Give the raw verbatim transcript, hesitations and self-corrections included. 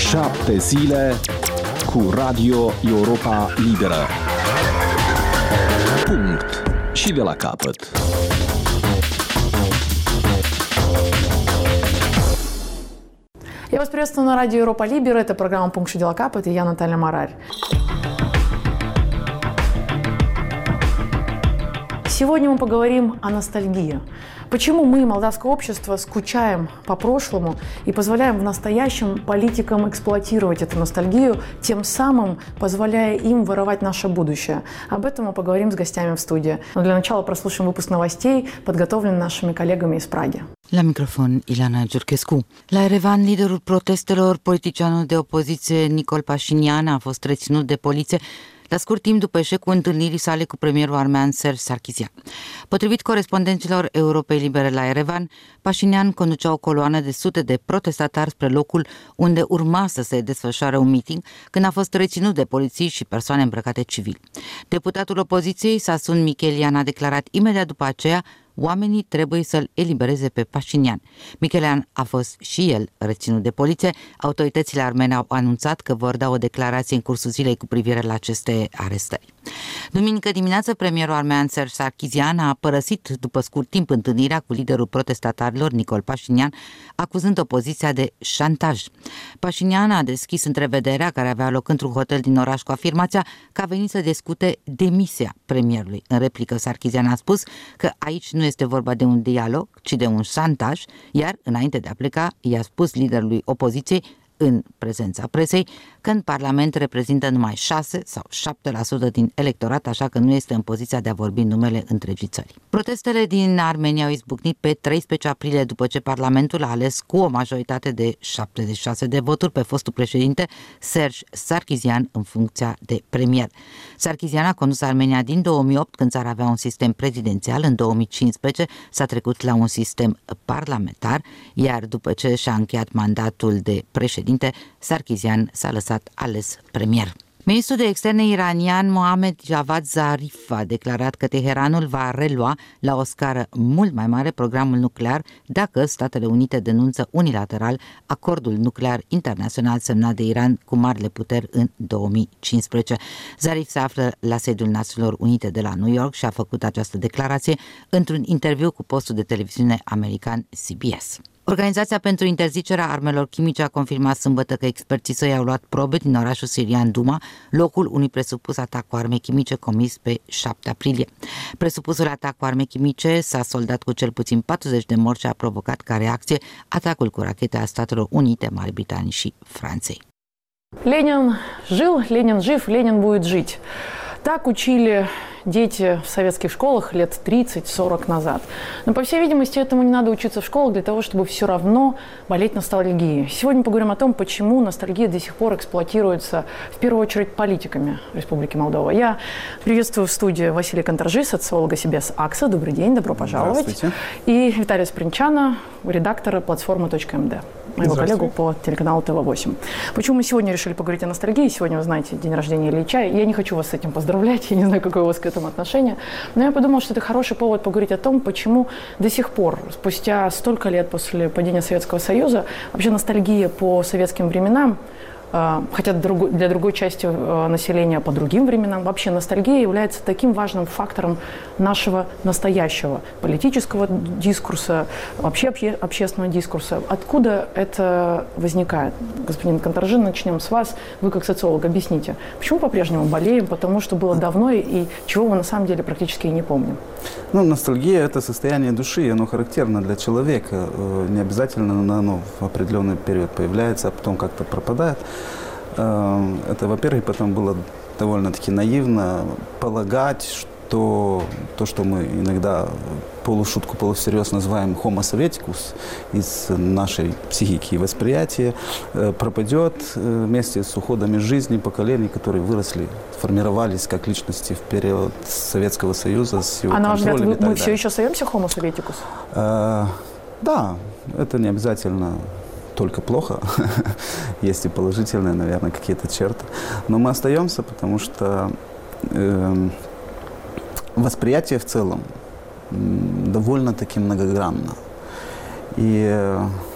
Șapte zile cu Radio Europa Liberă. Punct. Și de la capăt. Я вас приветствую на радио Европа Либера. Это программа «Пункт и дела капот», и я Наталья Марарь. Сегодня мы поговорим о ностальгии. Почему мы, молдавское общество, скучаем по прошлому и позволяем в настоящем политикам эксплуатировать эту ностальгию, тем самым позволяя им воровать наше будущее? Об этом мы поговорим с гостями в студии. Но для начала прослушаем выпуск новостей, подготовленный нашими коллегами из Праги. La microfon, Ilana Giurchescu. La Erevan, liderul protestelor, politicianul de opoziție Nicol Pașinian a fost reținut de poliție la scurt timp după eșecul întâlnirii sale cu premierul armean Serge Sarkisian. Potrivit corespondenților Europei Libere la Erevan, Pașinian conducea o coloană de sute de protestatari spre locul unde urma să se desfășoare un meeting, când a fost reținut de polițiști și persoane îmbrăcate civil. Deputatul opoziției, Sasun Michelian, a declarat imediat după aceea: oamenii trebuie să-l elibereze pe Pașinian. Michelian a fost și el reținut de poliție. Autoritățile armene au anunțat că vor da o declarație în cursul zilei cu privire la aceste arestări. Duminică dimineață, premierul armean Serge Sarkisian a părăsit după scurt timp întâlnirea cu liderul protestatarilor Nicol Pașinian, acuzând opoziția de șantaj. Pașinian a deschis întrevederea care avea loc într-un hotel din oraș cu afirmația că a venit să discute demisia premierului. În replică, Sarkisian a spus că aici nu este vorba de un dialog, ci de un șantaj, iar înainte de a pleca, i-a spus liderului opoziției, în prezența presei, că în Parlament reprezintă numai șase sau șapte la sută din electorat, așa că nu este în poziția de a vorbi în numele întregii țări. Protestele din Armenia au izbucnit pe treisprezece aprilie după ce Parlamentul a ales cu o majoritate de șaptezeci și șase de voturi pe fostul președinte Serge Sarkisian în funcția de premier. Sarkisian a condus Armenia din două mii opt, când țara avea un sistem prezidențial. În două mii cincisprezece s-a trecut la un sistem parlamentar, iar după ce și-a încheiat mandatul de președinte, Sarkisian s-a lăsat ales premier. Ministrul de externe iranian Mohammad Javad Zarif a declarat că Teheranul va relua la o scară mult mai mare programul nuclear dacă Statele Unite denunță unilateral acordul nuclear internațional semnat de Iran cu marile puteri în două mii cincisprezece. Zarif se află la sediul Națiunilor Unite de la New York și a făcut această declarație într-un interviu cu postul de televiziune american C B S. Organizația pentru interzicerea armelor chimice a confirmat sâmbătă că experții săi au luat probe din orașul sirian Duma, locul unui presupus atac cu arme chimice comis pe șapte aprilie. Presupusul atac cu arme chimice s-a soldat cu cel puțin patruzeci de morți și a provocat ca reacție atacul cu rachete a Statelor Unite, Marii Britanii și Franței. Ленин жил, Ленин жив, Ленин будет жить. Так учили дети в советских школах лет тридцать-сорок назад. Но, по всей видимости, этому не надо учиться в школах для того, чтобы все равно болеть ностальгией. Сегодня поговорим о том, почему ностальгия до сих пор эксплуатируется в первую очередь политиками Республики Молдова. Я приветствую в студии Василия Конторжи, социолога Сибес АКСа. Добрый день, добро пожаловать. Здравствуйте. И Виталия Спринчана, редактора платформы .мд, моего коллегу по телеканалу тэ вэ восемь. Почему мы сегодня решили поговорить о ностальгии? Сегодня, вы знаете, день рождения Ильича. Я не хочу вас с этим поздравлять, я не знаю, какое у вас к этому отношение, но я подумала, что это хороший повод поговорить о том, почему до сих пор, спустя столько лет после падения Советского Союза, вообще ностальгия по советским временам, хотя для другой части населения по другим временам, вообще ностальгия является таким важным фактором нашего настоящего политического дискурса, вообще общественного дискурса. Откуда это возникает? Господин Конторжи, начнем с вас. Вы как социолог объясните, почему по-прежнему болеем, потому что было давно и чего мы на самом деле практически и не помним? Ну, ностальгия – это состояние души, и оно характерно для человека. Не обязательно оно в определенный период появляется, а потом как-то пропадает. Это, во-первых, потом было довольно-таки наивно полагать, что то, что мы иногда полушутку, полусерьез называем homo sovieticus из нашей психики и восприятия, пропадет вместе с уходом из жизни поколений, которые выросли, формировались как личности в период Советского Союза с его контролем. А на ваш взгляд, мы, мы далее. все еще остаемся homo sovieticus? А, да, это не обязательно только плохо. Есть и положительные, наверное, какие-то черты. Но мы остаемся, потому что э, восприятие в целом довольно-таки многогранно. И